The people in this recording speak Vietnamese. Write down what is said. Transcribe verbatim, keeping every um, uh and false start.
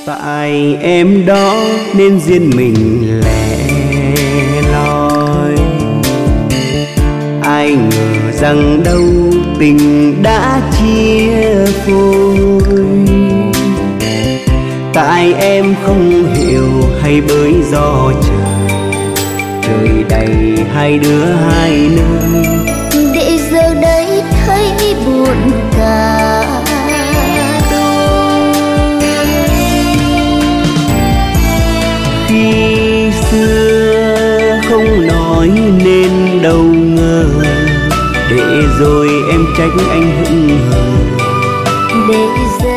Tại em đó nên riêng mình lẻ loi, ai ngờ rằng đâu tình đã chia phôi. Tại em không hiểu hay bởi do trời, trời đầy hai đứa hai nơi, để giờ đây thấy buồn cả đôi. Khi xưa không nói nên đâu ngờ, để rồi em trách anh hững hờ, để giờ